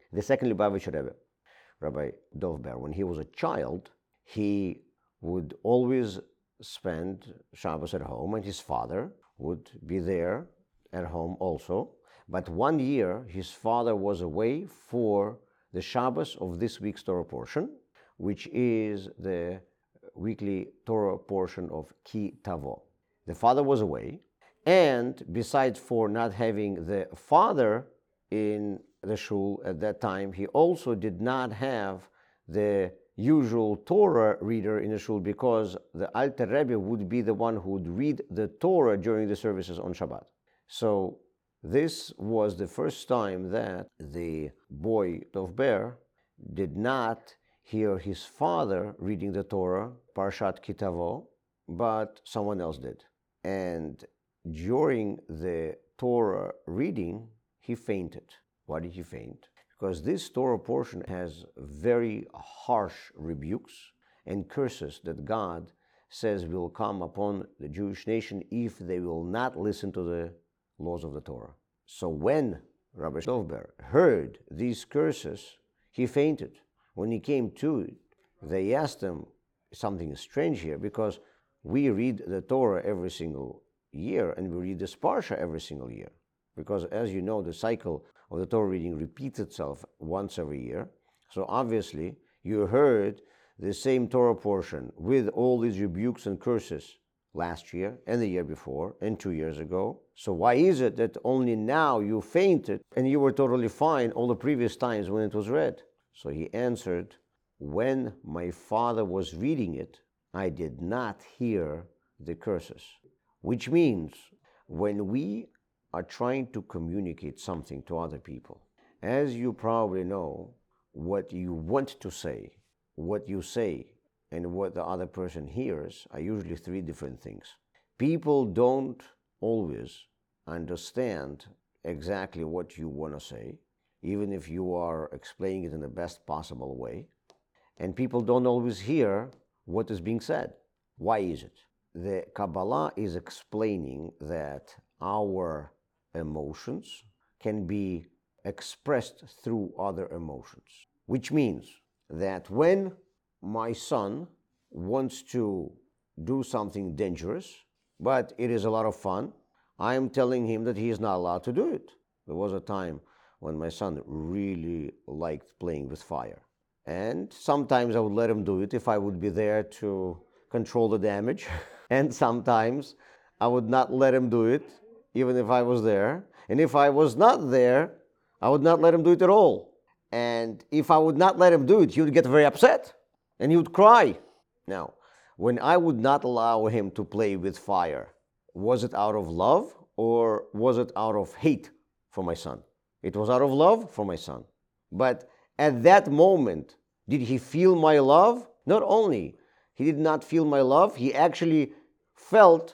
The second Lubavitcher Rebbe, Rabbi Dovber, when he was a child, he would always spend Shabbos at home, and his father would be there at home also. But one year, his father was away for the Shabbos of this week's Torah portion, which is the weekly Torah portion of Ki Tavo. The father was away, and besides for not having the father in the shul at that time, he also did not have the usual Torah reader in the shul, because the Alter Rebbe would be the one who would read the Torah during the services on Shabbat. So this was the first time that the boy Dovber did not hear his father reading the Torah, Parshat Ki Tavo, but someone else did. And during the Torah reading, he fainted. Why did he faint? Because this Torah portion has very harsh rebukes and curses that God says will come upon the Jewish nation if they will not listen to the laws of the Torah. So when Rabbi Dovber heard these curses, he fainted. When he came to, they asked him, something is strange here, because we read the Torah every single year, and we read this Parsha every single year. Because as you know, the cycle of the Torah reading repeats itself once every year. So obviously, you heard the same Torah portion with all these rebukes and curses last year, and the year before, and 2 years ago. So why is it that only now you fainted, and you were totally fine all the previous times when it was read? So he answered, when my father was reading it, I did not hear the curses. Which means, when we are trying to communicate something to other people, as you probably know, what you want to say, what you say, and what the other person hears are usually three different things. People don't always understand exactly what you want to say, even if you are explaining it in the best possible way. And people don't always hear what is being said. Why is it? The Kabbalah is explaining that our emotions can be expressed through other emotions, which means that when my son wants to do something dangerous, but it is a lot of fun, I am telling him that he is not allowed to do it. There was a time when my son really liked playing with fire. And sometimes I would let him do it if I would be there to control the damage. And sometimes I would not let him do it, even if I was there. And if I was not there, I would not let him do it at all. And if I would not let him do it, he would get very upset and he would cry. Now, when I would not allow him to play with fire, was it out of love or was it out of hate for my son? It was out of love for my son. But at that moment, did he feel my love? Not only he did not feel my love, he actually felt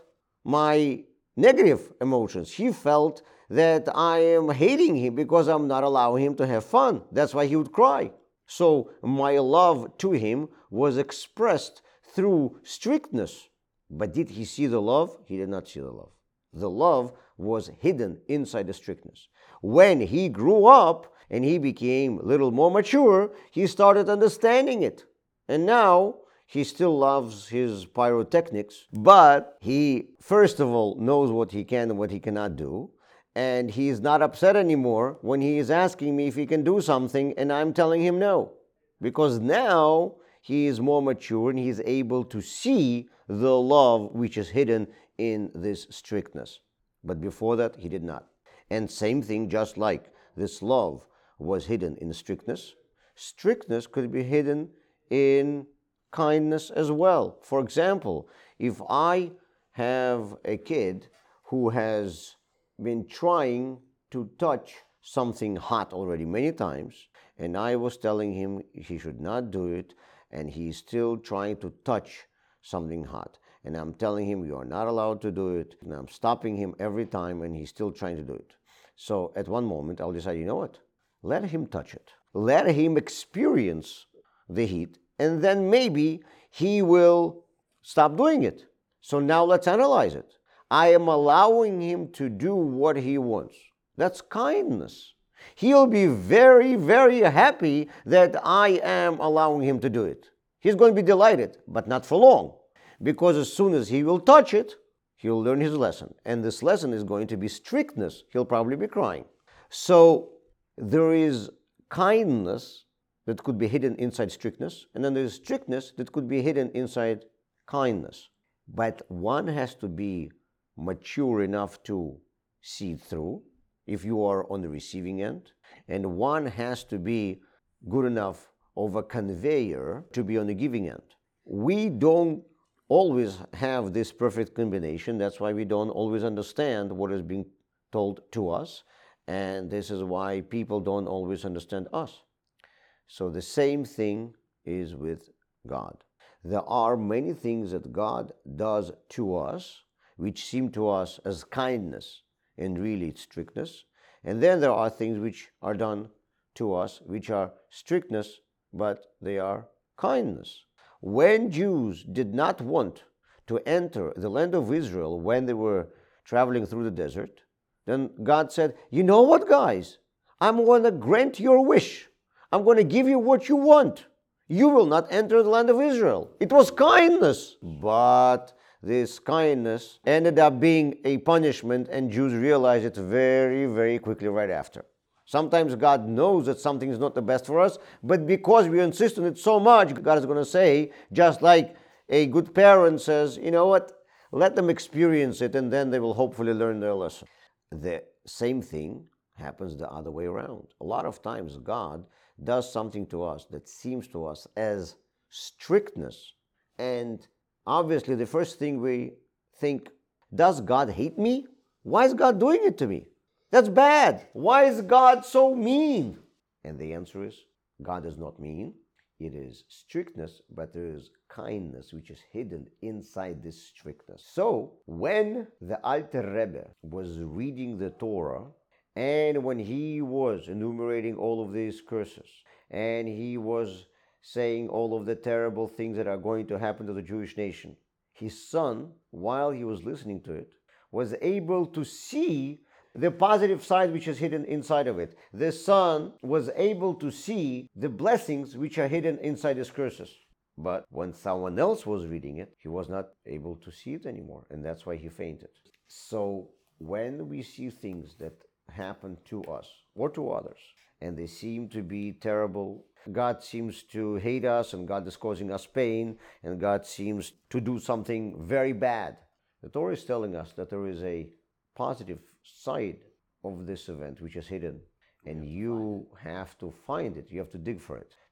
my negative emotions. He felt that I am hating him because I'm not allowing him to have fun. That's why he would cry. So my love to him was expressed through strictness. But did he see the love? He did not see the love. The love was hidden inside the strictness. When he grew up and he became a little more mature, he started understanding it. And now he still loves his pyrotechnics, but he first of all knows what he can and what he cannot do. And he is not upset anymore when he is asking me if he can do something and I'm telling him no. Because now he is more mature and he is able to see the love which is hidden in this strictness. But before that, he did not. And same thing, just like this love was hidden in strictness, strictness could be hidden in kindness as well. For example, if I have a kid who has been trying to touch something hot already many times, and I was telling him he should not do it, and he's still trying to touch something hot, and I'm telling him you are not allowed to do it, and I'm stopping him every time, and he's still trying to do it. So at one moment I'll decide, you know what, let him touch it, let him experience the heat, and then maybe he will stop doing it. So now let's analyze it. I am allowing him to do what he wants. That's kindness. He'll be very, very happy that I am allowing him to do it. He's going to be delighted, but not for long, because as soon as he will touch it, he'll learn his lesson. And this lesson is going to be strictness. He'll probably be crying. So there is kindness that could be hidden inside strictness, and then there's strictness that could be hidden inside kindness. But one has to be mature enough to see it through if you are on the receiving end, and one has to be good enough of a conveyor to be on the giving end. We don't always have this perfect combination. That's why we don't always understand what is being told to us, and this is why people don't always understand us. So the same thing is with God. There are many things that God does to us which seem to us as kindness, and really it's strictness. And then there are things which are done to us which are strictness, but they are kindness. When Jews did not want to enter the land of Israel when they were traveling through the desert, then God said, you know what, guys? I'm going to grant your wish. I'm going to give you what you want. You will not enter the land of Israel. It was kindness. But this kindness ended up being a punishment, and Jews realized it very, very quickly right after. Sometimes God knows that something is not the best for us, but because we insist on it so much, God is going to say, just like a good parent says, you know what, let them experience it, and then they will hopefully learn their lesson. The same thing happens the other way around. A lot of times God does something to us that seems to us as strictness, and obviously the first thing we think, does God hate me? Why is God doing it to me? That's bad. Why is God so mean? And the answer is, God is not mean. It is strictness, but there is kindness which is hidden inside this strictness. So when the Alter Rebbe was reading the Torah, and when he was enumerating all of these curses, and he was saying all of the terrible things that are going to happen to the Jewish nation, his son, while he was listening to it, was able to see the positive side which is hidden inside of it. The son was able to see the blessings which are hidden inside his curses. But when someone else was reading it, he was not able to see it anymore, and that's why he fainted. So when we see things that happen to us or to others, and they seem to be terrible, God seems to hate us, and God is causing us pain, and God seems to do something very bad, the Torah is telling us that there is a positive side of this event which is hidden, and you have to find it. You have to dig for it.